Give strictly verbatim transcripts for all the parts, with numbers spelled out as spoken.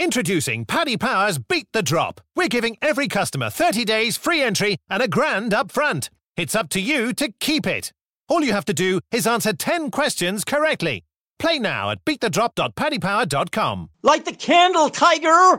Introducing Paddy Power's Beat the Drop. We're giving every customer thirty days free entry and a grand up front. It's up to you to keep it. All you have to do is answer ten questions correctly. Play now at beat the drop dot paddy power dot com. Light the candle, Tiger!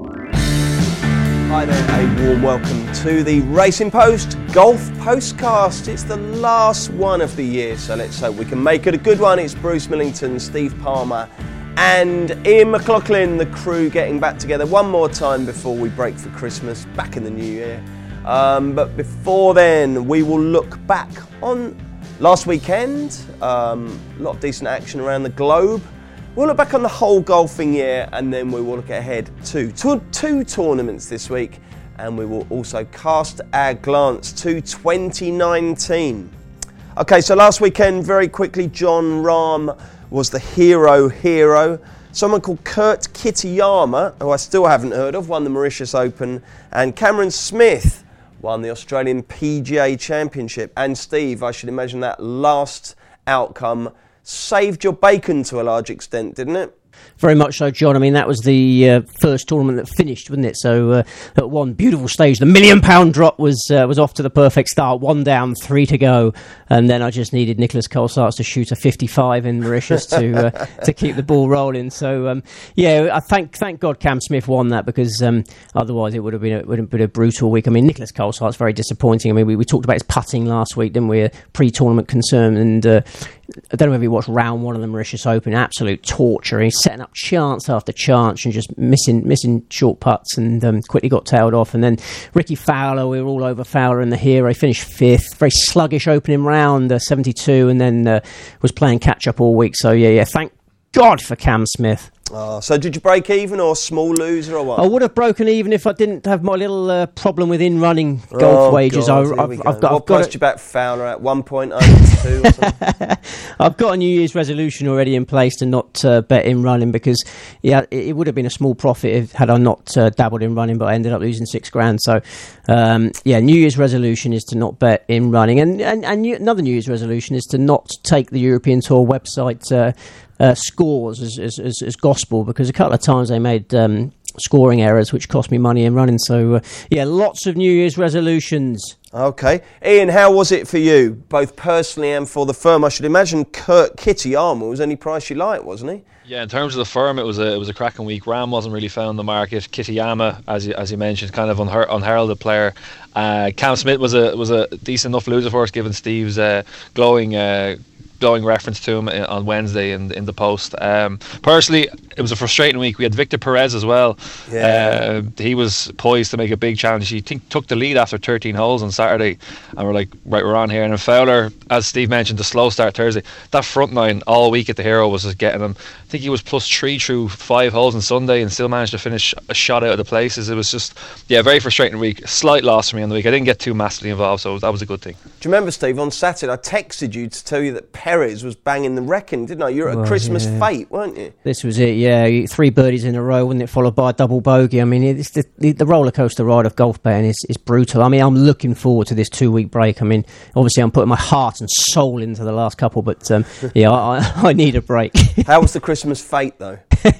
Hi there, a warm welcome to the Racing Post Golf Postcast. It's the last one of the year, so let's hope we can make it a good one. It's Bruce Millington, Steve Palmer and Ian McLaughlin, the crew getting back together one more time before we break for Christmas, back in the new year. Um, but before then, we will look back on last weekend. Um, a lot of decent action around the globe. We'll look back on the whole golfing year, and then we will look ahead to two, two tournaments this week, and we will also cast our glance to twenty nineteen. Okay, so last weekend, very quickly, Jon Rahm was the hero hero. Someone called Kurt Kitayama, who I still haven't heard of, won the Mauritius Open, and Cameron Smith won the Australian P G A Championship. And Steve, I should imagine that last outcome saved your bacon to a large extent, didn't it? Very much so, John. I mean, that was the uh, first tournament that finished, wasn't it? So uh, at one beautiful stage, the million pound drop was uh, was off to the perfect start. One down, three to go, and then I just needed Nicholas Colsaerts to shoot a fifty-five in Mauritius to uh, to keep the ball rolling. So um, yeah, I thank thank God Cam Smith won that, because um, otherwise it would have been a, would have been a brutal week. I mean, Nicholas Colsaerts very disappointing. I mean, we, we talked about his putting last week, didn't we? A pre-tournament concern, and uh, I don't know if you watched round one of the Mauritius Open. Absolute torture. He's setting up chance after chance and just missing missing short putts, and um, quickly got tailed off. And then Ricky Fowler, we were all over Fowler and the hero. He finished fifth. Very sluggish opening round, uh, seventy-two, and then uh, was playing catch up all week. So yeah, yeah. Thank God for Cam Smith. Oh, so did you break even, or small loser, or what? I would have broken even if I didn't have my little uh, problem with in-running golf oh, wages. God, I, I've, go. I've got. What I've got priced you back Fowler at one point oh two or something? I've got a New Year's resolution already in place to not uh, bet in running, because yeah, it, it would have been a small profit if had I not uh, dabbled in running, but I ended up losing six grand. So um, yeah, New Year's resolution is to not bet in running, and and, and new, another New Year's resolution is to not take the European Tour website Uh, Uh, scores as, as, as, as gospel, because a couple of times they made um, scoring errors which cost me money in running. So uh, yeah, lots of New Year's resolutions. Okay, Ian, how was it for you, both personally and for the firm? I should imagine Kurt Kitayama was any price you liked, wasn't he? Yeah, in terms of the firm, it was a it was a cracking week. Rahm wasn't really found in the market. Kitayama, as you, as you mentioned, kind of unher- unheralded player. Uh, Cam Smith was a was a decent enough loser for us, given Steve's uh, glowing. Uh, glowing reference to him on Wednesday in, in the post. Um, personally, it was a frustrating week. We had Victor Perez as well. Yeah. Uh, he was poised to make a big challenge. He t- took the lead after thirteen holes on Saturday, and we're like, right, we're on here. And then Fowler, as Steve mentioned, the slow start Thursday. That front nine all week at the Hero was just getting him. I think he was plus three through five holes on Sunday and still managed to finish a shot out of the places. It was just, yeah, very frustrating week. Slight loss for me on the week. I didn't get too massively involved, so that was a good thing. Do you remember, Steve, on Saturday I texted you to tell you that Perez was banging the wrecking, didn't I? You're at well, a Christmas yeah. fate, weren't you? This was it, yeah. Three birdies in a row, wasn't it? Followed by a double bogey. I mean, it's the, the, the roller coaster ride of golf betting is, is brutal. I mean, I'm looking forward to this two week break. I mean, obviously, I'm putting my heart and soul into the last couple, but um, yeah, I, I need a break. How was the Christmas fate, though?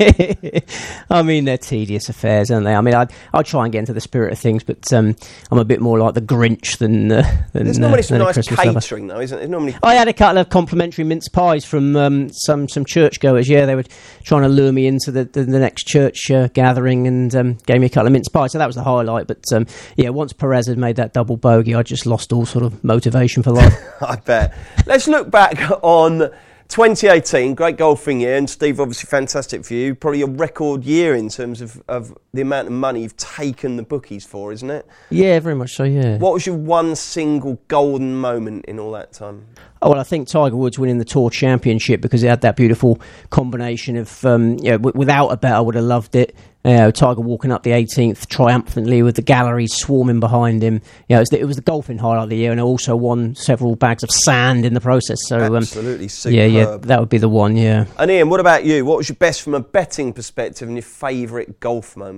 I mean, they're tedious affairs, aren't they? I mean, I'd, I'd try and get into the spirit of things, but um, I'm a bit more like the Grinch than. Uh, than There's normally uh, some than nice Christmas catering, lover. though, isn't it? Normally, I had a couple of complimentary mince pies from um, some some churchgoers. Yeah, they were trying to lure me into the, the, the next church uh, gathering, and um, gave me a couple of mince pies. So that was the highlight. But um, yeah, once Perez had made that double bogey, I just lost all sort of motivation for life. I bet. Let's look back on twenty eighteen, great golfing year, and Steve, obviously fantastic for you. Probably a record year in terms of, of the amount of money you've taken the bookies for, isn't it? Yeah, very much so, yeah. What was your one single golden moment in all that time? Oh, well, I think Tiger Woods winning the Tour Championship, because it had that beautiful combination of, um, you know, w- without a bet, I would have loved it. You know, Tiger walking up the eighteenth triumphantly with the galleries swarming behind him. You know, it was the, it was the golfing highlight of the year, and I also won several bags of sand in the process. So, absolutely um, superb. Yeah, yeah, that would be the one, yeah. And Ian, what about you? What was your best from a betting perspective and your favourite golf moment?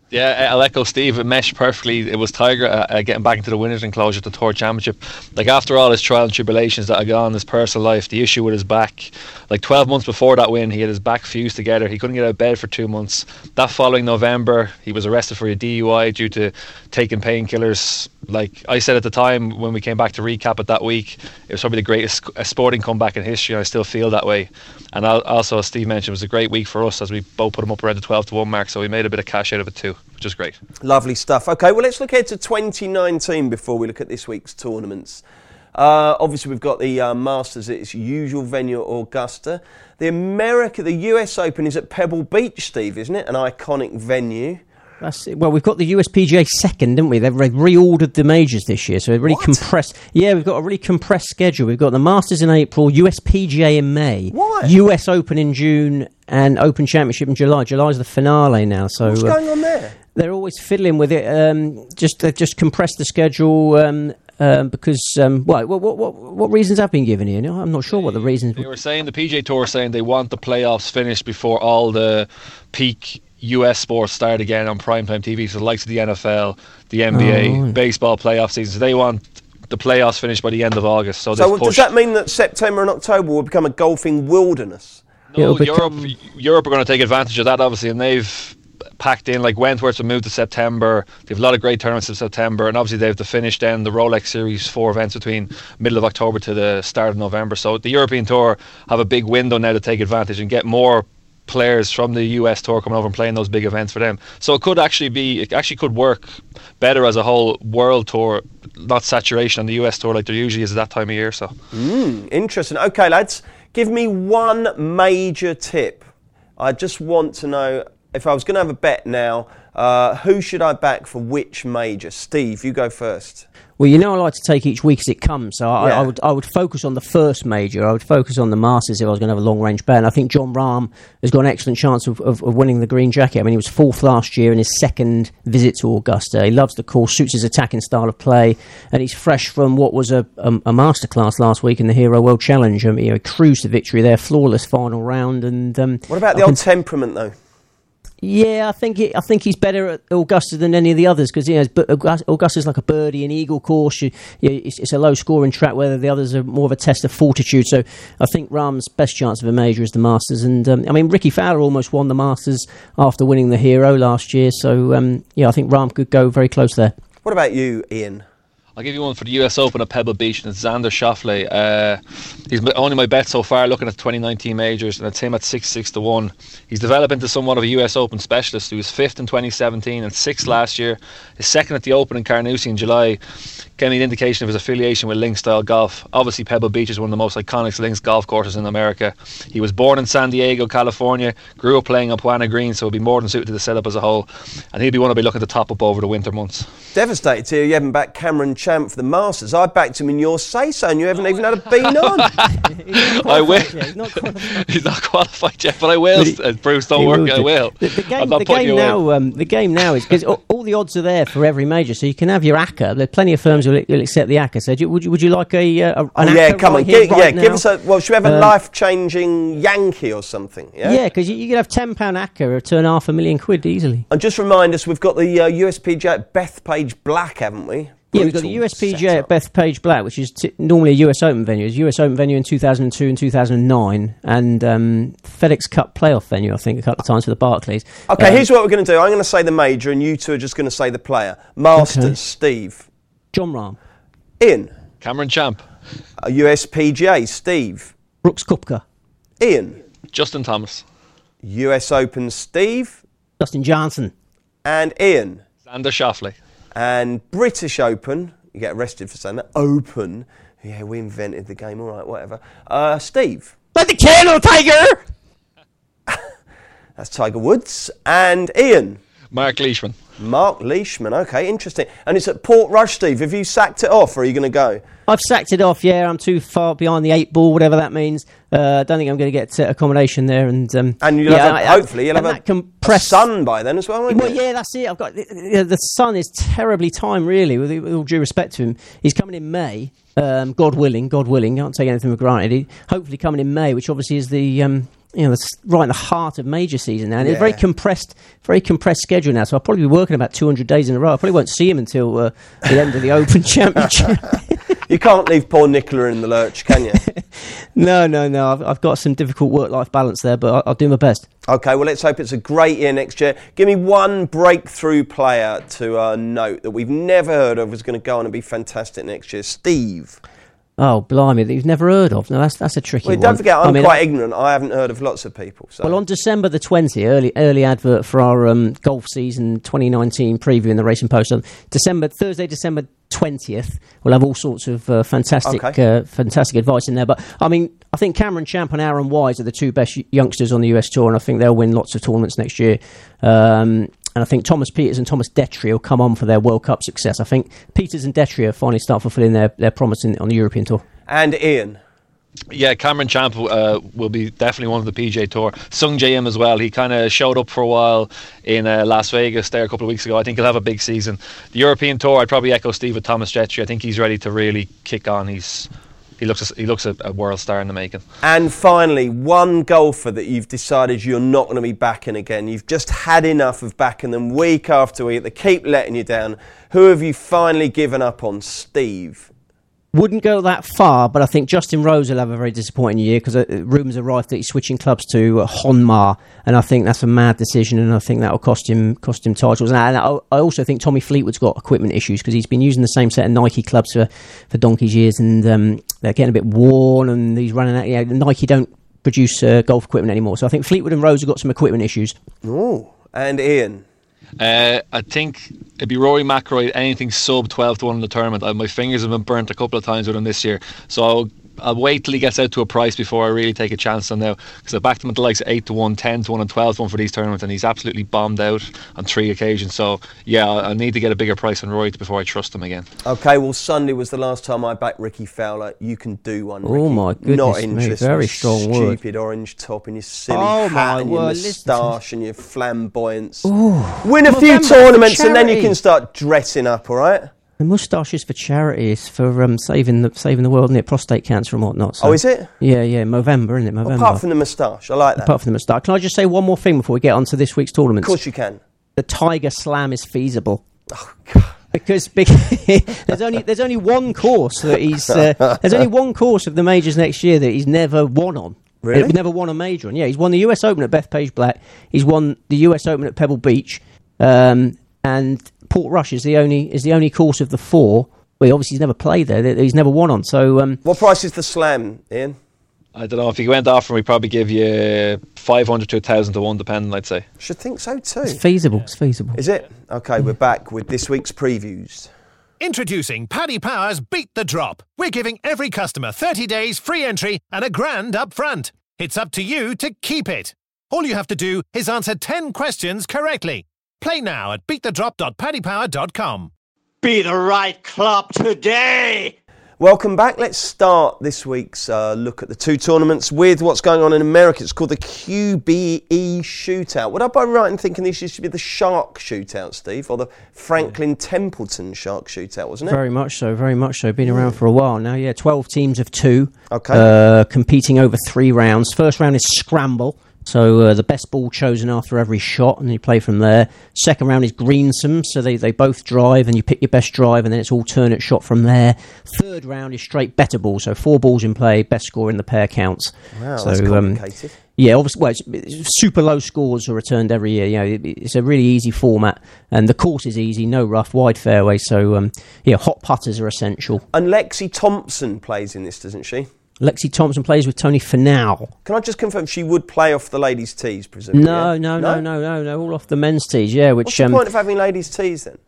Yeah, I'll echo Steve. It meshed perfectly. It was Tiger uh, getting back into the winners' enclosure at the Tour Championship. Like, after all his trial and tribulations that had gone in his personal life, the issue with his back, like twelve months before that win, he had his back fused together. He couldn't get out of bed for two months. That following November, he was arrested for a D U I due to taking painkillers. Like I said at the time when we came back to recap it that week, it was probably the greatest sporting comeback in history, and I still feel that way. And also, as Steve mentioned, it was a great week for us as we both put him up around the twelve to one mark, so we made a bit of cash out of it too, which is great. Lovely stuff. Okay, well, let's look ahead to twenty nineteen before we look at this week's tournaments. Uh, obviously, we've got the uh, Masters at its usual venue at Augusta. The America, the U S Open is at Pebble Beach, Steve, isn't it? An iconic venue. That's it. Well, we've got the U S P G A second, didn't we? They've re- reordered the majors this year, so they've really What? compressed. Yeah, we've got a really compressed schedule. We've got the Masters in April, U S P G A in May, Why? U S Open in June, and Open Championship in July. July's the finale now. So What's uh, going on there? they're always fiddling with it. Um, just they've just compressed the schedule. Um, Um, because, um, what, what, what, what reasons have been given here? No, I'm not sure what the reasons. They were saying, the P G A Tour was saying they want the playoffs finished before all the peak U S sports start again on primetime T V. So the likes of the N F L, the N B A, Oh, right. baseball playoff seasons. They want the playoffs finished by the end of August. So, So they've does pushed. that mean that September and October will become a golfing wilderness? No, It'll Europe, become- Europe are going to take advantage of that, obviously, and they've packed in, like Wentworth will move to September. They have a lot of great tournaments in September, and obviously they have to finish then the Rolex Series four events between middle of October to the start of November. So the European Tour have a big window now to take advantage and get more players from the U S Tour coming over and playing those big events for them. So it could actually be, it actually could work better as a whole world tour, not saturation on the U S Tour like there usually is at that time of year. So Mm, interesting. Okay, lads, give me one major tip. I just want to know, if I was going to have a bet now, uh, who should I back for which major? Steve, you go first. Well, you know I like to take each week as it comes, so I, Yeah. I would I would focus on the first major. I would focus on the Masters if I was going to have a long-range bet. And I think Jon Rahm has got an excellent chance of, of, of winning the green jacket. I mean, he was fourth last year in his second visit to Augusta. He loves the course, suits his attacking style of play, and he's fresh from what was a, a, a masterclass last week in the Hero World Challenge. I mean, you know, he cruised to victory there, flawless final round. And um, What about the I old can- temperament, though? Yeah, I think it, I think he's better at Augusta than any of the others because you know, Augusta- Augusta's like a birdie and eagle course. You, you, it's, it's a low scoring track, where the others are more of a test of fortitude. So I think Rahm's best chance of a major is the Masters. And um, I mean, Ricky Fowler almost won the Masters after winning the Hero last year. So um, yeah, I think Rahm could go very close there. What about you, Ian? I'll give you one for the U S Open at Pebble Beach, and it's Xander Schauffele. Uh, he's my- only my bet so far looking at twenty nineteen majors, and it's him at six six to one. He's developed into somewhat of a U S Open specialist. He was fifth in twenty seventeen and sixth last year. His second at the Open in Carnoustie in July gave me an indication of his affiliation with Link Style Golf. Obviously, Pebble Beach is one of the most iconic links golf courses in America. He was born in San Diego, California, grew up playing on Puana Green, so he'll be more than suited to the setup as a whole, and he'll be one I'll be looking to top up over the winter months. Devastated to hear you haven't backed Cameron Champ for the Masters. I backed him in your say-so, and you haven't even had a bean on. I will. Yeah, he's not qualified. He's not qualified yet, but I will. But he- uh, Bruce, don't He worry, I do. will. The, the game, I'm not the putting game you now, in. um, the game now is because all, all the odds are there for every major, so you can have your A C C A. There are plenty of firms who will, will accept the A C C A. So, do you, would you would you like a, uh, a an Oh, A C C A yeah, come right on. here, Gi- right yeah, now? give us a... Well, should we have a Um, life-changing Yankee or something? Yeah? Yeah, because you, you could have ten pound A C C A or turn half a million quid easily. And just remind us, we've got the uh, U S P G A at Bethpage Black, haven't we? Yeah, we've got the Brutal U S P G A at setup. Bethpage Black, which is t- normally a U S Open venue. It's a U S Open venue in two thousand two and two thousand nine, and um, FedEx Cup playoff venue, I think, a couple of times for the Barclays. Okay, Um, here's what we're going to do. I'm going to say the major, and you two are just going to say the player. Masters, Okay. Steve. Jon Rahm, Ian. Cameron Champ, Uh, U S P G A, Steve. Brooks Koepka, Ian. Justin Thomas, U S Open, Steve. Dustin Johnson, And Ian. Xander Schauffele. And British Open. You get arrested for saying that. Open. Yeah, we invented the game. All right, whatever. Uh, Steve. let the candle, Tiger. That's Tiger Woods. And Ian. Mark Leishman. Mark Leishman. Okay, interesting. And it's at Port Rush, Steve. Have you sacked it off, or are you going to go? I've sacked it off. Yeah, I'm too far behind the eight ball, whatever that means. Uh, I don't think I'm going to get uh, accommodation there, and um, And you'll yeah, have a, I- I- hopefully you'll and have that a, a compressed- sun by then as well, won't Well, you? yeah, that's it. I've got the, the sun is terribly timed, really. With, with all due respect to him, he's coming in May. Um, God willing, God willing. Can't take anything for granted. He, hopefully coming in May, which obviously is the um, you know, that's right in the heart of major season now, and Yeah. it's a very compressed, very compressed schedule now. So I'll probably be working about two hundred days in a row. I probably won't see him until uh, the end of the Open Championship. You can't leave poor Nicola in the lurch, can you? no, no, no. I've, I've got some difficult work-life balance there, but I'll, I'll do my best. Okay, well, let's hope it's a great year next year. Give me one breakthrough player to uh, note that we've never heard of is going to go on and be fantastic next year. Steve. Oh, blimey, that you've never heard of. No, that's that's a tricky Well, one. don't forget, I'm I mean, quite I, ignorant. I haven't heard of lots of people. So. Well, on December the twentieth, early early advert for our um, golf season twenty nineteen preview in the Racing Post. On December Thursday, December twentieth, we'll have all sorts of uh, fantastic, Okay. uh, fantastic advice in there. But I mean, I think Cameron Champ and Aaron Wise are the two best y- youngsters on the U S Tour, and I think they'll win lots of tournaments next year. Um, And I think Thomas Peters and Thomas Detry will come on for their World Cup success. I think Peters and Detry finally start fulfilling their, their promise in, on the European Tour. And Ian. Yeah, Cameron Champ uh, will be definitely one of the P G A Tour. Sung Jae Im as well. He kind of showed up for a while in uh, Las Vegas there a couple of weeks ago. I think he'll have a big season. The European Tour, I'd probably echo Steve with Thomas Detry. I think he's ready to really kick on. He's he looks he looks a, a world star in the making. And finally, one golfer that you've decided you're not going to be backing again. You've just had enough of backing them week after week. They keep letting you down. Who have you finally given up on? Steve. Wouldn't go that far, but I think Justin Rose will have a very disappointing year because uh, rumours arrived that he's switching clubs to uh, Honma, and I think that's a mad decision, and I think that will cost him cost him titles. And I, and I I also think Tommy Fleetwood's got equipment issues because he's been using the same set of Nike clubs for, for donkey's years, and um, they're getting a bit worn, and he's running out. You know, Nike don't produce uh, golf equipment anymore, so I think Fleetwood and Rose have got some equipment issues. Oh, and Ian. Uh, I think it'd be Rory McIlroy, anything sub twelve to one in the tournament. Uh, my fingers have been burnt a couple of times with him this year, so I'll, I'll wait till he gets out to a price before I really take a chance on now, because I backed him at the likes of eight to one, ten to one and twelve to one for these tournaments, and he's absolutely bombed out on three occasions. So yeah, I, I need to get a bigger price on Rory before I trust him again. Okay, well, Sunday was the last time I backed Ricky Fowler. You can do one, Ricky. Oh my goodness, Not mate, interested. very strong word. Stupid orange top and your silly Oh hat my and your word, listen to- moustache and your flamboyance. Win a few November for tournaments and then you charity. can start dressing up, all right? The moustache is for charity, it's for um, saving the saving the world, isn't it? Prostate cancer and whatnot. So. Oh, is it? Yeah, yeah, Movember, isn't it? Movember. Apart from the moustache, I like that. Apart from the moustache. Can I just say one more thing before we get on to this week's Of tournaments? course you can. The Tiger Slam is feasible. Oh, God. Because, because there's only there's only one course that he's uh, there's only one course of the majors next year that he's never won on. Really? He's never won a major on. Yeah, he's won the U S Open at Bethpage Black. He's won the U S Open at Pebble Beach, um, and Portrush is the only is the only course of the four. Well, obviously he's never played there. that He's never won on. So um, What price is the Slam, Ian? I don't know, if you went off, and we probably give you five hundred to a thousand to one, depending, I'd say. Should think so too. it's feasible. It's feasible. Is it? Okay, we're back with this week's previews. Introducing Paddy Power's Beat the Drop. We're giving every customer thirty days free entry and a grand up front. It's up to you to keep it. All you have to do is answer ten questions correctly. Play now at beat the drop dot paddy power dot com. Be the right club today. Welcome back. Let's start this week's uh, look at the two tournaments with what's going on in America. It's called the Q B E Shootout. Would I be right in thinking this used to be the Shark Shootout, Steve, or the Franklin Templeton Shark Shootout, wasn't it? Very much so, very much so. Been around for a while now. Yeah, twelve teams of two. Okay. Uh, competing over three rounds. First round is scramble. So uh, the best ball chosen after every shot, and you play from there. Second round is greensome, so they, they both drive, and you pick your best drive, and then it's alternate shot from there. Third round is straight better ball, so four balls in play, best score in the pair counts. Wow, so, that's complicated. Um, yeah, obviously, well, it's, it's super low scores are returned every year. You know, it, it's a really easy format, and the course is easy, no rough, wide fairway. So, um, yeah, hot putters are essential. And Lexi Thompson plays in this, doesn't she? Lexi Thompson plays with Tony Finau. Can I just confirm she would play off the ladies' tees, presumably? No, yeah? no, no, no, no, no, all off the men's tees. Yeah, which What's the um, point of having ladies' tees then?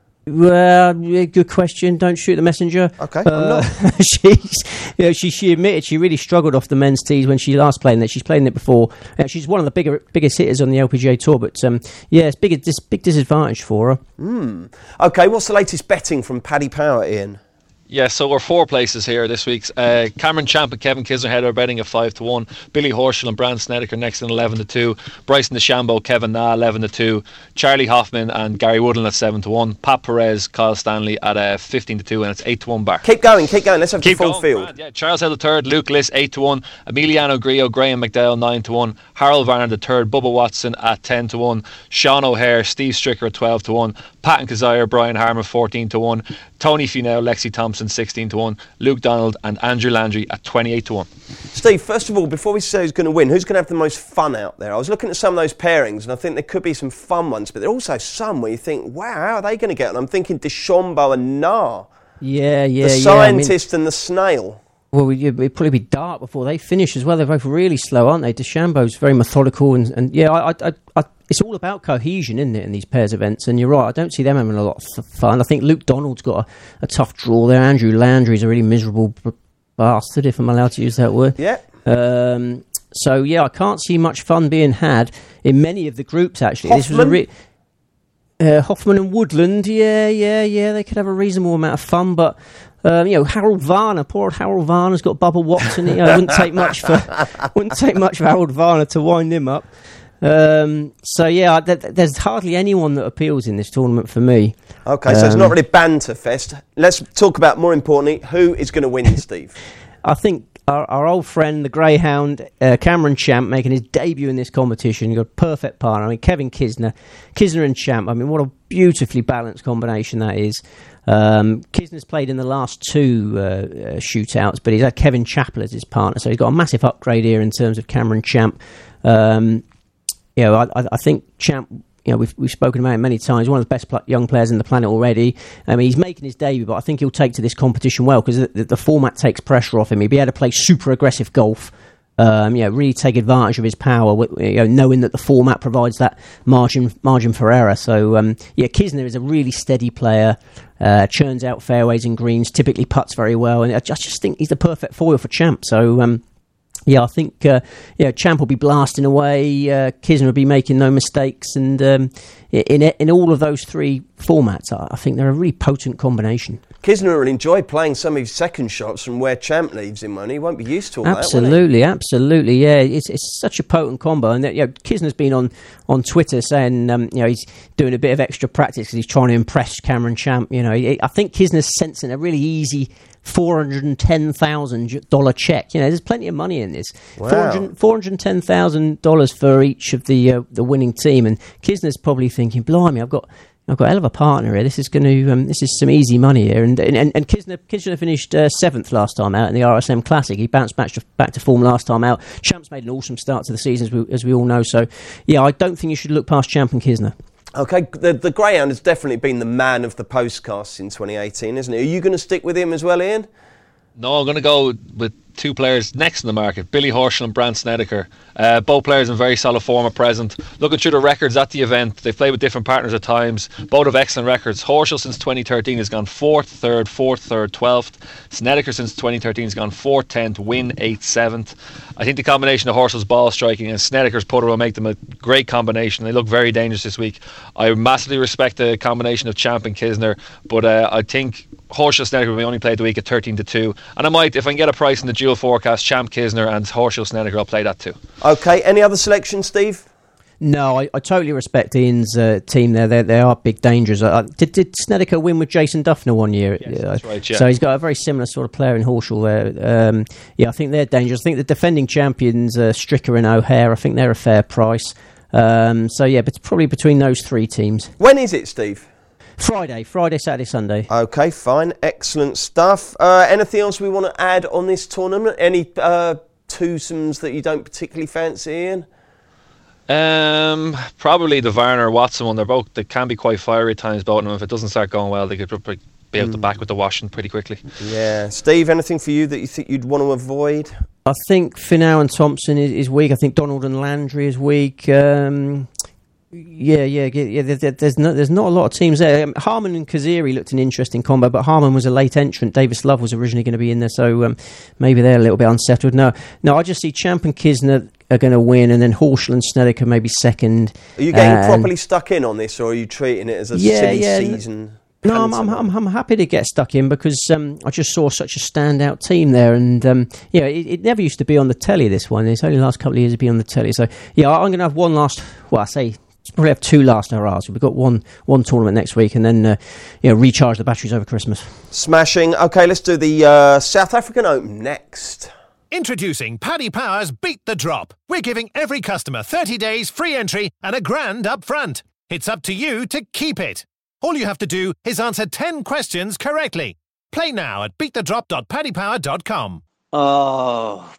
Well, yeah, good question. Don't shoot the messenger. Okay, I'm uh, not. she's, you know, she she admitted she really struggled off the men's tees when she last played in it. She's played in it before. Uh, she's one of the bigger biggest hitters on the L P G A Tour, but um, yeah, it's big dis- big disadvantage for her. Mm. Okay, what's the latest betting from Paddy Power, Ian? Yeah, so we're four places here this week's. Uh, Cameron Champ and Kevin Kisner head are betting at five to one. Billy Horschel and Brand Snedeker next in eleven to two. Bryson DeChambeau, Kevin Na eleven to two. Charlie Hoffman and Gary Woodland at seven to one. Pat Perez, Kyle Stanley at uh, fifteen to two, and it's eight to one bar. Keep going, keep going. Let's have keep the full going, field. Brand, yeah. Charles Hill the third, Luke Liss eight to one. Emiliano Grillo, Graham McDowell nine to one. Harold Varner the third, Bubba Watson at ten to one. Sean O'Hare, Steve Stricker at twelve to one. Pat and Kazire, Brian Harmon fourteen to one. Tony Finau, Lexi Thompson sixteen to one. Luke Donald and Andrew Landry at twenty-eight to one. Steve, first of all, before we say who's going to win, who's going to have the most fun out there? I was looking at some of those pairings and I think there could be some fun ones, but there are also some where you think, wow, how are they going to get on? I'm thinking DeChambeau and Na. Yeah, yeah, The yeah. scientist I mean, and the snail. Well, it'd probably be dark before they finish as well. They're both really slow, aren't they? DeChambeau's very methodical, and, and yeah, I, I, I, it's all about cohesion, isn't it, in these pairs events? And you're right, I don't see them having a lot of fun. I think Luke Donald's got a, a tough draw there. Andrew Landry's a really miserable b- bastard, if I'm allowed to use that word. Yeah. Um, so yeah, I can't see much fun being had in many of the groups. Actually, Hoffman? this was a re- uh, Hoffman and Woodland. Yeah, yeah, yeah. They could have a reasonable amount of fun, but. Um, you know, Harold Varner, poor old Harold Varner's got Bubba Watson. You know, it wouldn't take much for wouldn't take much for Harold Varner to wind him up. Um, so yeah, th- th- there's hardly anyone that appeals in this tournament for me. Okay, so um, it's not really banter fest. Let's talk about, more importantly, who is going to win, Steve? I think our, our old friend, the Greyhound, uh, Cameron Champ, making his debut in this competition. You've got a perfect partner. I mean, Kevin Kisner, Kisner and Champ. I mean, what a beautifully balanced combination that is. Um, Kisner's played in the last two uh, uh, shootouts, but he's had Kevin Chappell as his partner, so he's got a massive upgrade here in terms of Cameron Champ. Um, you know, I, I think Champ, you know, we've we've spoken about him many times. One of the best pl- young players in the planet already. I mean, he's making his debut, but I think he'll take to this competition well because the, the, the format takes pressure off him. He'll be able to play super aggressive golf. Um, you know, really take advantage of his power, you know, knowing that the format provides that margin margin for error. So, um, yeah, Kisner is a really steady player, uh, churns out fairways and greens, typically putts very well, and I just, I just think he's the perfect foil for Champ. So, um, yeah, I think uh, yeah, Champ will be blasting away, uh, Kisner will be making no mistakes, and um, in in all of those three formats, I, I think they're a really potent combination. Kisner will enjoy playing some of his second shots from where Champ leaves him on. He won't be used to all absolutely, that, absolutely, yeah. It's it's such a potent combo, and you know, Kisner's been on, on Twitter saying um, you know he's doing a bit of extra practice because he's trying to impress Cameron Champ. You know, he, I think Kisner's sensing a really easy four hundred and ten thousand dollar check. You know, there's plenty of money in this. Wow. four hundred and ten thousand dollars for each of the uh, the winning team, and Kisner's probably thinking, "Blimey, I've got." I've got a hell of a partner here. This is going to. Um, this is some easy money here. And and, and Kisner, Kisner finished uh, seventh last time out in the R S M Classic. He bounced back to, back to form last time out. Champ's made an awesome start to the season, as we, as we all know. So, yeah, I don't think you should look past Champ and Kisner. Okay, the, the Greyhound has definitely been the man of the postcasts in twenty eighteen, isn't he? Are you going to stick with him as well, Ian? No, I'm going to go with two players next in the market, Billy Horschel and Brand Snedeker. Uh, both players in very solid form at present. Looking through the records at the event, they've played with different partners at times. Both have excellent records. Horschel since twenty thirteen has gone fourth, third, fourth, third, twelfth. Snedeker since twenty thirteen has gone fourth, tenth, win eighth, seventh. I think the combination of Horschel's ball striking and Snedeker's putter will make them a great combination. They look very dangerous this week. I massively respect the combination of Champ and Kisner, but uh, I think Horschel Snedeker will only play the week at thirteen to two, and I might, if I can get a price in the dual forecast, Champ Kisner and Horschel Snedeker, I'll play that too. Okay, any other selection, Steve? No, I, I totally respect Ian's uh, team there. They they are big dangers. Uh, did, did Snedeker win with Jason Duffner one year? Yes, uh, that's right, yeah. So he's got a very similar sort of player in Horschel there. Um, yeah, I think they're dangerous. I think the defending champions, uh, Stricker and O'Hare, I think they're a fair price. Um, so yeah, but it's probably between those three teams. When is it, Steve? Friday, Friday, Saturday, Sunday. Okay, fine, excellent stuff. Uh, anything else we want to add on this tournament? Any uh, twosomes that you don't particularly fancy, Ian? Um, probably the Varner Watson one. They're both. They can be quite fiery at times, both of them. If it doesn't start going well, they could probably be out mm. the back with the washing pretty quickly. Yeah, Steve. Anything for you that you think you'd want to avoid? I think Finau and Thompson is, is weak. I think Donald and Landry is weak. Um, Yeah, yeah, yeah. There, there's no, there's not a lot of teams there. Um, Harmon and Kaziri looked an interesting combo, but Harmon was a late entrant. Davis Love was originally going to be in there, so um, maybe they're a little bit unsettled. No, no, I just see Champ and Kisner are going to win, and then Horschel and Snedeker maybe second. Are you getting um, properly stuck in on this, or are you treating it as a yeah, silly yeah, season? No, I'm, I'm, I'm, I'm happy to get stuck in because um, I just saw such a standout team there, and um, yeah, it, it never used to be on the telly. This one, it's only the last couple of years to be on the telly. So yeah, I'm going to have one last. Well, I say probably have two last hurrahs. We've got one one tournament next week, and then uh, you know recharge the batteries over Christmas. Smashing. Okay, let's do the uh, South African Open next. Introducing Paddy Power's Beat the Drop. We're giving every customer thirty days free entry and a grand up front. It's up to you to keep it. All you have to do is answer ten questions correctly. Play now at beat the drop dot paddy power dot com. Oh,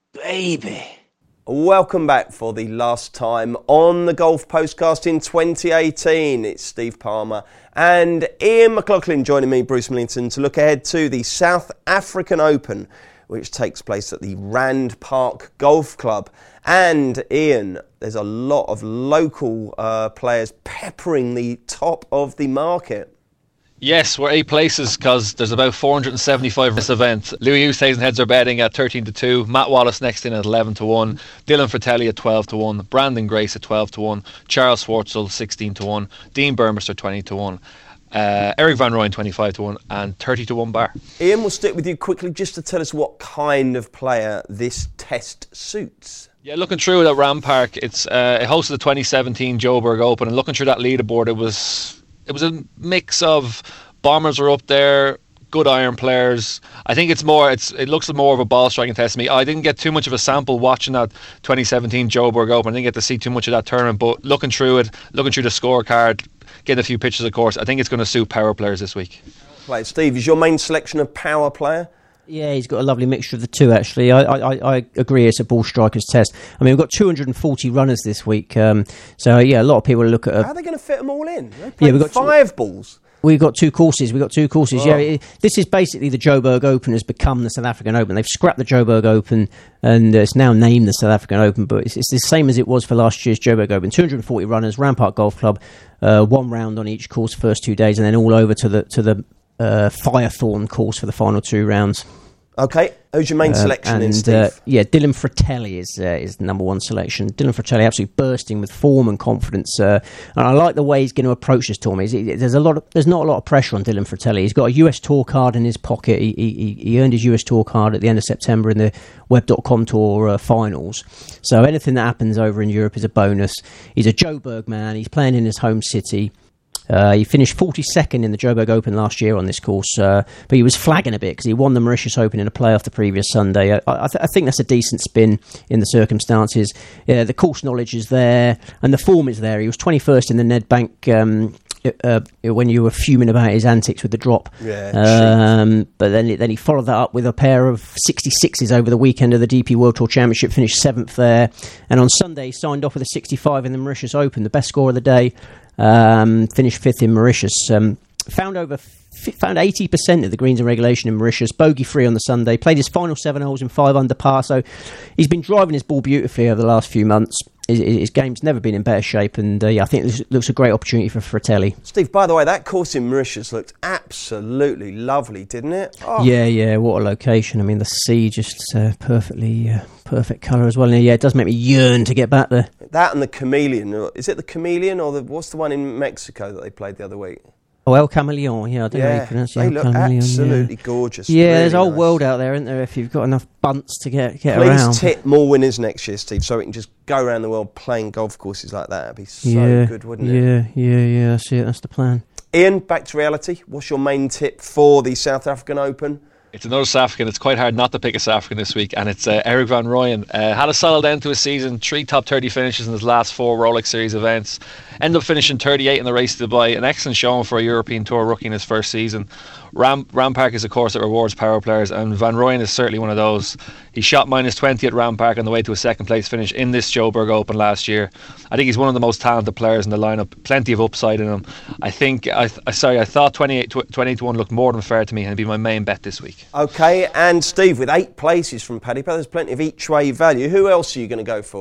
baby. Welcome back for the last time on the Golf Postcast in twenty eighteen. It's Steve Palmer and Ian McLaughlin joining me, Bruce Millington, to look ahead to the South African Open, which takes place at the Rand Park Golf Club. And Ian, there's a lot of local uh, players peppering the top of the market. Yes, we're eight places because there's about four hundred seventy-five in this event. Louis Oosthuizen heads are betting at thirteen to two. Matt Wallace next in at eleven to one. Dylan Fratelli at twelve to one. Brandon Grace at twelve to one. Charles Schwartzel sixteen to one. Dean Burmester twenty to one. Uh, Eric Van Rooyen twenty-five to one and thirty to one bar. Ian, we'll stick with you quickly just to tell us what kind of player this test suits. Yeah, looking through it at Rand Park, it's uh, it hosted the twenty seventeen Joburg Open, and looking through that leaderboard, it was it was a mix of bombers were up there, good iron players. I think it's more it's it looks more of a ball striking test to me. I didn't get too much of a sample watching that twenty seventeen Joburg Open. I didn't get to see too much of that tournament, but looking through it, looking through the scorecard, getting a few pictures of course, I think it's going to suit power players this week. Play. Steve, is your main selection a power player? Yeah, he's got a lovely mixture of the two, actually. I, I, I agree it's a ball striker's test. I mean, we've got two hundred forty runners this week. Um, so, yeah, a lot of people look at... A, How are they going to fit them all in? They yeah, we've got five two, balls. We've got two courses. We've got two courses. Oh. Yeah, it, this is basically the Joburg Open has become the South African Open. They've scrapped the Joburg Open and uh, it's now named the South African Open, but it's, it's the same as it was for last year's Joburg Open. two hundred forty runners, Rand Park Golf Club, uh, one round on each course first two days, and then all over to the to the uh, Firethorn course for the final two rounds. Okay, who's your main selection uh, then, and, Steve? Uh, yeah, Dylan Fratelli is uh, is the number one selection. Dylan Fratelli absolutely bursting with form and confidence, uh, and I like the way he's going to approach this tournament. He's, there's a lot, of, there's not a lot of pressure on Dylan Fratelli. He's got a U S Tour card in his pocket. He, he, he earned his U S Tour card at the end of September in the Web dot com Tour uh, finals. So anything that happens over in Europe is a bonus. He's a Joburg man. He's playing in his home city. Uh, he finished forty-second in the Joburg Open last year on this course, uh, but he was flagging a bit because he won the Mauritius Open in a playoff the previous Sunday. I, I, th- I think that's a decent spin in the circumstances. Uh, the course knowledge is there and the form is there. He was twenty-first in the Nedbank um, uh, when you were fuming about his antics with the drop. Yeah, um, but then, then he followed that up with a pair of sixty-sixes over the weekend of the D P World Tour Championship, finished seventh there. And on Sunday, he signed off with a sixty-five in the Mauritius Open, the best score of the day. Um, finished fifth in Mauritius. Um, found over f- found eighty percent of the greens in regulation in Mauritius. Bogey free on the Sunday. Played his final seven holes in five under par. So he's been driving his ball beautifully over the last few months. His, his game's never been in better shape, and uh, yeah, I think this looks a great opportunity for Fratelli. Steve, by the way, that course in Mauritius looked absolutely lovely, didn't it? Oh. Yeah, yeah. What a location! I mean, the sea just uh, perfectly. Uh, Perfect colour as well. And yeah, it does make me yearn to get back there. That and the Chameleon. Is it the Chameleon or the what's the one in Mexico that they played the other week? Oh, El Camaleon. Yeah, I don't yeah, know how you pronounce it. They El look Camaleon, absolutely yeah. gorgeous. Yeah, really there's a whole nice. world out there, isn't there, if you've got enough bunts to get, get Please around. Please tip more winners next year, Steve, so we can just go around the world playing golf courses like that. That'd be so yeah, good, wouldn't yeah, it? Yeah, yeah, yeah. That's it. That's the plan. Ian, back to reality. What's your main tip for the South African Open? It's another South African. It's quite hard not to pick a South African this week, and it's uh, Eric Van Rooyen. Uh, had a solid end to his season, three top thirty finishes in his last four Rolex Series events. Ended up finishing thirty-eight in the race to Dubai, an excellent showing for a European Tour rookie in his first season. Ram, Rand Park is a course that rewards power players, and Van Rooyen is certainly one of those. He shot minus twenty at Rand Park on the way to a second place finish in this Joburg Open last year. I think he's one of the most talented players in the lineup, plenty of upside in him. I think, I, I sorry, I thought twenty-eight to one looked more than fair to me, and it'd be my main bet this week. Okay, and Steve, with eight places from Paddy Power, there's plenty of each way value. Who else are you going to go for?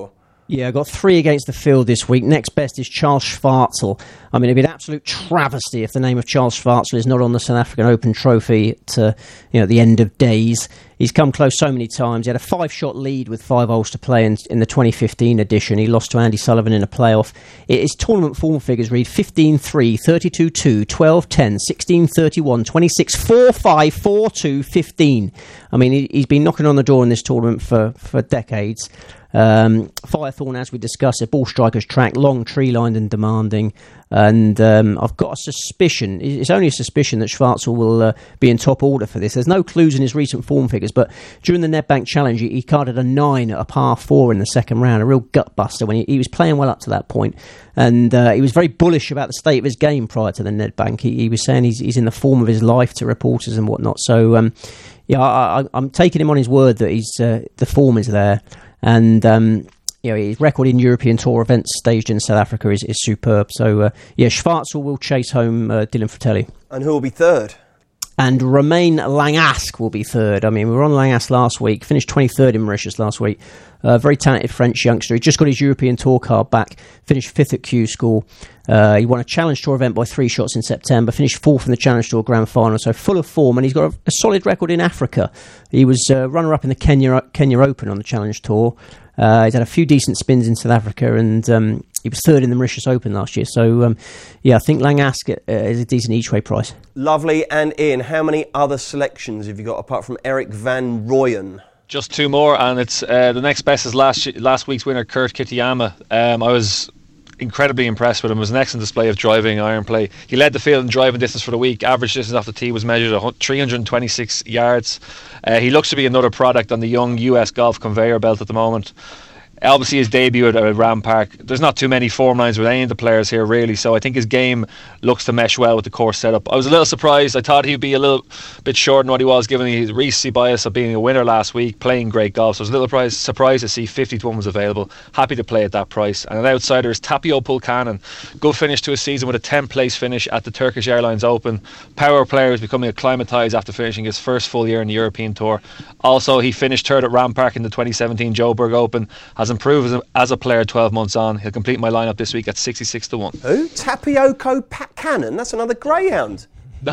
Yeah, I got three against the field this week. Next best is Charles Schwartzel. I mean, it'd be an absolute travesty if the name of Charles Schwartzel is not on the South African Open trophy at uh, you know, the end of days. He's come close so many times. He had a five-shot lead with five holes to play in, in the twenty fifteen edition. He lost to Andy Sullivan in a playoff. His tournament form figures read fifteen three, thirty-two two, twelve ten, sixteen thirty-one, twenty-six four five, four two, fifteen. I mean, he, he's been knocking on the door in this tournament for, for decades. Um, Firethorn, as we discussed, a ball striker's track, long, tree-lined and demanding. And um, I've got a suspicion, it's only a suspicion, that Schwartzel will uh, be in top order for this. There's no clues in his recent form figures, but during the Nedbank Challenge, he, he carded a nine at a par four in the second round, a real gut-buster when he, he was playing well up to that point. And uh, he was very bullish about the state of his game prior to the Nedbank. He, he was saying he's, he's in the form of his life to reporters and whatnot. So, um, yeah, I, I, I'm taking him on his word that he's uh, the form is there. And um, you know, his record in European Tour events staged in South Africa is, is superb. So, uh, yeah, Schwartzel will chase home uh, Dylan Fratelli. And who will be third? And Romain Langasque will be third. I mean, we were on Langasque last week, finished twenty-third in Mauritius last week. A uh, very talented French youngster. He just got his European Tour card back, finished fifth at Q School. Uh, he won a Challenge Tour event by three shots in September, finished fourth in the Challenge Tour Grand Final, so full of form, and he's got a, a solid record in Africa. He was uh, runner-up in the Kenya Kenya Open on the Challenge Tour. Uh, he's had a few decent spins in South Africa, and um, he was third in the Mauritius Open last year. So, um, yeah, I think Langasque uh, is a decent each-way price. Lovely. And Ian, how many other selections have you got apart from Eric Van Rooyen? Just two more, and it's uh, the next best is last last week's winner, Kurt Kitayama. Um, I was incredibly impressed with him. It was an excellent display of driving, iron play. He led the field in driving distance for the week. Average distance off the tee was measured at three hundred twenty-six yards. Uh, he looks to be another product on the young U S golf conveyor belt at the moment. Obviously his debut at, at Ram Park, there's not too many form lines with any of the players here really, so I think his game looks to mesh well with the course setup. I was a little surprised. I thought he'd be a little bit short than what he was, given the recency bias of being a winner last week, playing great golf. So I was a little surprised, surprised to see fifty to one was available. Happy to play at that price. And an outsider is Tapio Pulkanen. Good finish to his season with a tenth place finish at the Turkish Airlines Open. Power player is becoming acclimatised after finishing his first full year in the European Tour. Also, he finished third at Ram Park in the twenty seventeen Joburg Open, has improved as a, as a player twelve months on. He'll complete my lineup this week at sixty-six to one. Who? Tapioko Pulkanen? That's another greyhound. No.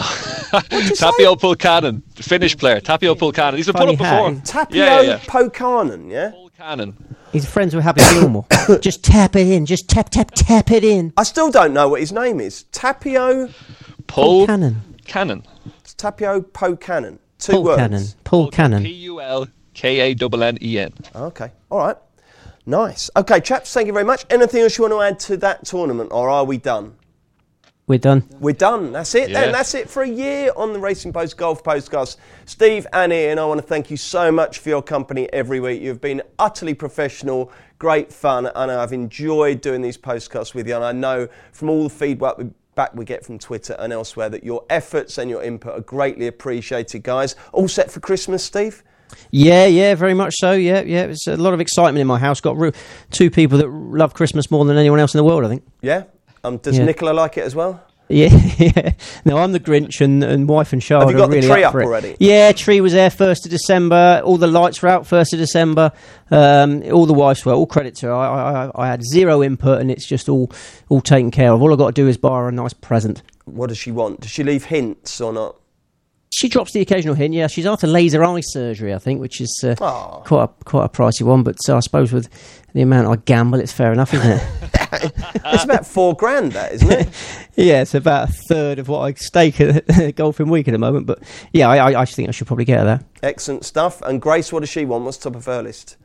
Tapio Pulkanen, Finnish player. Tapio Pulkanen. He's been put up before. Tapio yeah, yeah, yeah. Pulkanen, yeah? Pulkanen. He's friends with Happy Gilmore. Just tap it in. Just tap, tap, tap it in. I still don't know what his name is. Tapio Pulkanen. Cannon. It's Tapio Pulkanen. Two Paul words. Cannon. Paul Cannon. P U L K A N N E N. Okay, all right. Nice. Okay, chaps, thank you very much. Anything else you want to add to that tournament, or are we done? We're done. We're done. That's it yeah. then. That's it for a year on the Racing Post Golf Postcast. Steve and Ian, I want to thank you so much for your company every week. You've been utterly professional, great fun, and I've enjoyed doing these postcasts with you. And I know from all the feedback we back we get from Twitter and elsewhere that your efforts and your input are greatly appreciated, guys. All set for Christmas, Steve? Yeah, yeah, very much so. Yeah, yeah. It's a lot of excitement in my house. Got re- two people that love Christmas more than anyone else in the world, I think. Yeah? Um, does yeah. Nicola like it as well? Yeah, yeah. No, I'm the Grinch, and, and wife and Charlotte Have you got are really the tree up, up for it. already? Yeah, tree was there first of December. All the lights were out first of December. Um, all the wives were. All credit to her. I, I, I had zero input, and it's just all all taken care of. All I've got to do is buy her a nice present. What does she want? Does she leave hints or not? She drops the occasional hint, yeah. She's after laser eye surgery, I think, which is uh, quite a, quite a pricey one. But uh, I suppose with the amount I gamble, it's fair enough, isn't it? It's about four grand, that, isn't it? Yeah, it's about a third of what I stake at Golfing Week at the moment. But yeah, I, I, I think I should probably get her that. Excellent stuff. And Grace, what does she want? What's top of her list?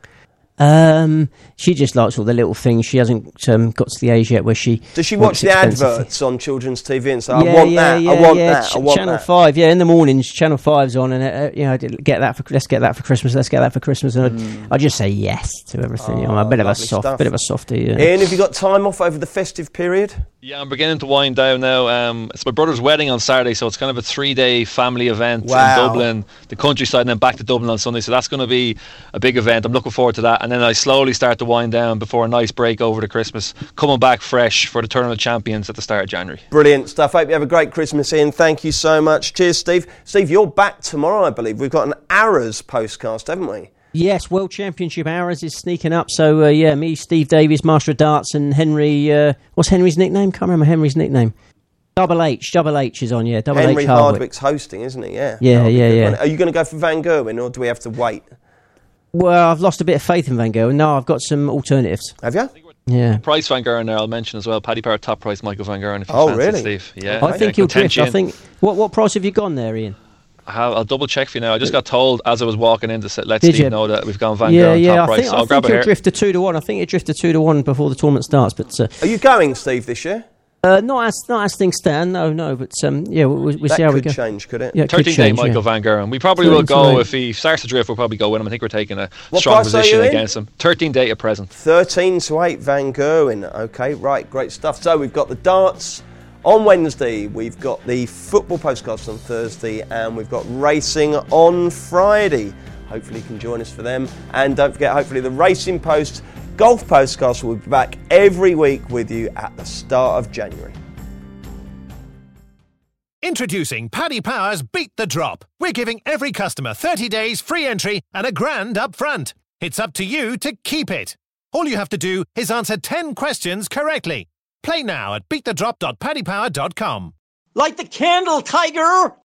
Um, she just likes all the little things. She hasn't um, got to the age yet where she does she watch the expensive. adverts on children's T V and say, yeah, "I want yeah, that, yeah, I want yeah. that, Ch- I want Channel that." Five, yeah, in the mornings, Channel Five's on, and uh, you know, get that for let's get that for Christmas, let's get that for Christmas, and mm. I just say yes to everything. Oh, you know, I'm a bit of a soft, stuff. bit of a softie. Yeah. Ian, have you got time off over the festive period? Yeah, I'm beginning to wind down now. Um, it's my brother's wedding on Saturday, so it's kind of a three-day family event wow. in Dublin, the countryside, and then back to Dublin on Sunday. So that's going to be a big event. I'm looking forward to that. And then I slowly start to wind down before a nice break over the Christmas, coming back fresh for the Tournament of Champions at the start of January. Brilliant stuff. Hope you have a great Christmas, Ian. Thank you so much. Cheers, Steve. Steve, you're back tomorrow, I believe. We've got an Arras postcast, haven't we? Yes, World Championship hours is sneaking up. So, uh, yeah, me, Steve Davies, Master of Darts, and Henry... Uh, what's Henry's nickname? Can't remember Henry's nickname. Double H. Double H is on, yeah. Double Henry H Hardwick. Hardwick's hosting, isn't he? Yeah. Yeah, yeah, yeah. One. Are you going to go for Van Gerwen, or do we have to wait? Well, I've lost a bit of faith in Van Gerwen. No, I've got some alternatives. Have you? Yeah. Price Van Gerwen there, I'll mention as well. Paddy Power top price Michael Van Gerwen. If you Oh, fancy really? Steve. Yeah. I think yeah, he'll drift. I Contention. think... What, what price have you gone there, Ian? I'll, I'll double check for you now. I just got told as I was walking in to say, let Did Steve you? know that we've gone Van Yeah, Gerwen yeah. top I price. think, So I I'll grab think it he'll here. drift to two to one. I think he'll drift to two to one before the tournament starts. But uh, Are you going, Steve, this year? uh, not as not as things stand. No, no. But um, yeah, we'll, we'll That see how we could go. change, could it? Yeah, it could thirteen day change, Michael yeah. Van Gerwen. We probably will thirteen go to if he starts to drift. We'll probably go with him. I think we're taking a What strong price are position you in? against him. thirteen day at present. thirteen to eight Van Gerwen. Okay, right, great stuff. So we've got the darts on Wednesday, we've got the football postcards on Thursday, and we've got racing on Friday. Hopefully you can join us for them. And don't forget, hopefully the Racing Post Golf Postcards will be back every week with you at the start of January. Introducing Paddy Power's Beat the Drop. We're giving every customer thirty days free entry and a grand up front. It's up to you to keep it. All you have to do is answer ten questions correctly. Play now at beat the drop dot paddy power dot com. Light the candle, Tiger!